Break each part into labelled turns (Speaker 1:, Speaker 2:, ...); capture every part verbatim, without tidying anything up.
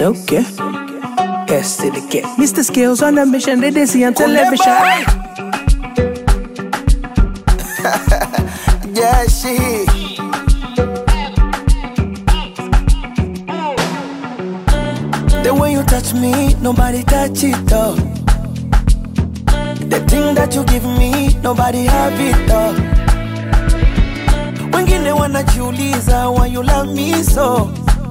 Speaker 1: okay. Yes, to the get. Mister Skills on the mission, they, they see on television.
Speaker 2: Yeah, she. The way you touch me, nobody touch it though. The thing that you give me, nobody have it though. Wengine wanajiuliza why you love me so.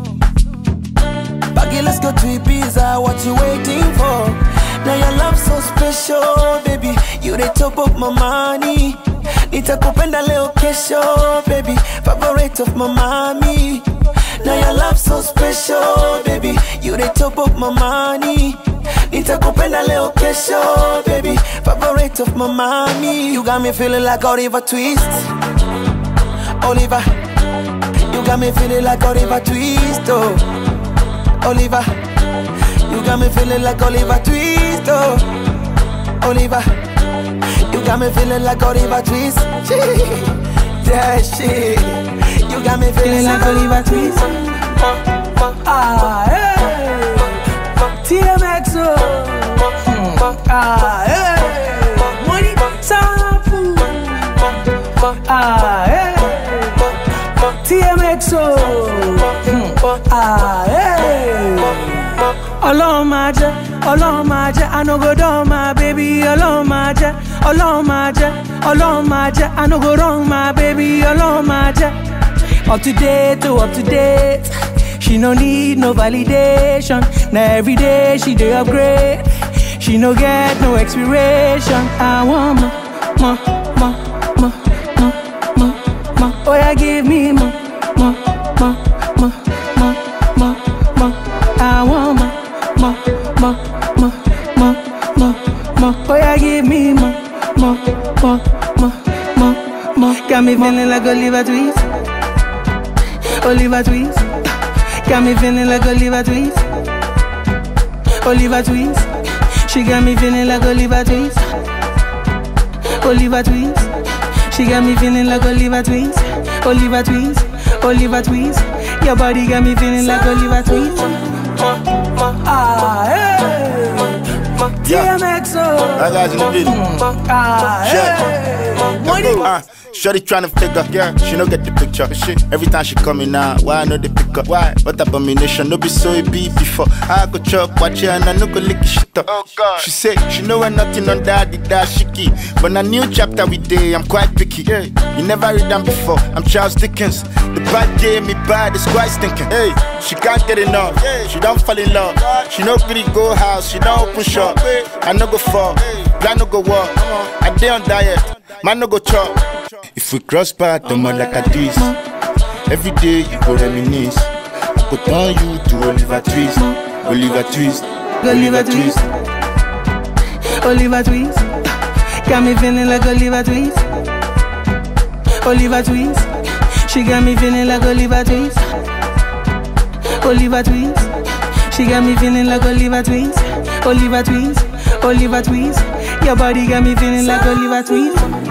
Speaker 2: Baggy, let's go to Ibiza, what you waiting for? Now your love so special, baby. You the top of my money. Nitakupenda leo kesho, baby. Favorite of my mommy. Now your love so special, baby. You the top of my money. Nitakupenda leo kesho, baby. Favorite of my mommy. You got me feeling like Oliver Twist. Oliver. You got me feeling like Oliver Twist, oh. Oliver. You got me feeling like Oliver Twist, oh. Oliver. You got me feeling like Oliver Twist. Yeah, shit. You got me feeling like Oliver Twist.
Speaker 1: Ah, hey. T M X, oh. Ah, hey. Money, sample. Ah, hey. T M X, oh. Ah, hey. Ọlọ́run máa jẹ́, Ọlọ́run máa jẹ́, I no go down my baby. Ọlọ́run máa jẹ́, Ọlọ́run máa jẹ́, Ọlọ́run máa jẹ́, I no go wrong my baby. Ọlọ́run máa jẹ́. Up to date, oh up to date. She no need no validation. Now every day she dey upgrade. She no get no expiration. I want more, more, more, more, more, more, more. Oh yeah, give me more, more, more, more, more, more, more. I want more. More, more, more, more, more, more. Oh yeah, give me more, more, more, more, more, more. Got me feeling like Oliver Twist. Oliver Twist. Got me feeling like Oliver Twist. Oliver Twist. She got me feeling like Oliver Twist. Oliver Twist. She got me feeling like Oliver Twist. Oliver Twist. Oliver Twist. Your body got me feeling like Oliver Twist. Ah, hey. T M X, oh.
Speaker 3: That guy's in the video.
Speaker 1: Ah, hey. Money.
Speaker 3: Uh, Shorty tryna figure, yeah, she no get the picture. Shit. Every time she coming out, why I know the pick up? Why? What abomination? No be so it be before. I go chop, watch it, and I no go lick shit up. Oh God. She say she know when nothing on that, the that shaky. But a new chapter we day, I'm quite picky. Yeah. You never read them before. I'm Charles Dickens. The bad gave me bad, it's quite stinking. Hey, she can't get enough. She don't fall in love. She no really go house. She don't open shop. I no go fall. Plan no go walk. I day on diet. Man no go chop. If we cross path, the more like a twist. Every day you go reminisce. I go turn you to Oliver Twist. Oliver Twist.
Speaker 1: Oliver Twist. Oliver Twist. Got me feeling like Oliver Twist. Oliver Twist. She got me feeling like Oliver Twist. Oliver Twist. She got me feeling like Oliver Twist. Oliver Twist. Oliver Twist. Your body got me feeling like Oliver Twist.